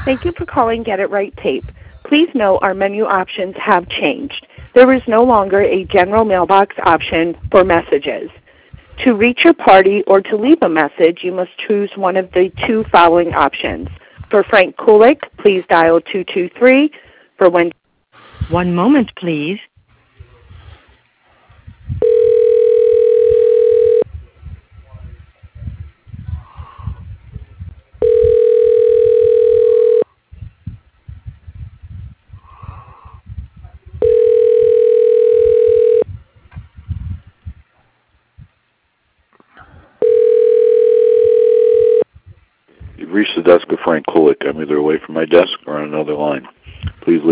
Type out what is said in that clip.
Thank you for calling Get It Right Tape. Please note our menu options have changed. There is no longer a general mailbox option for messages. To reach your party or to leave a message, you must choose one of the two following options. For Frank Kulik, please dial 223. For Wendy. One moment, please. You've reached the desk of Frank Kulik. I'm either away from my desk or on another line. Please leave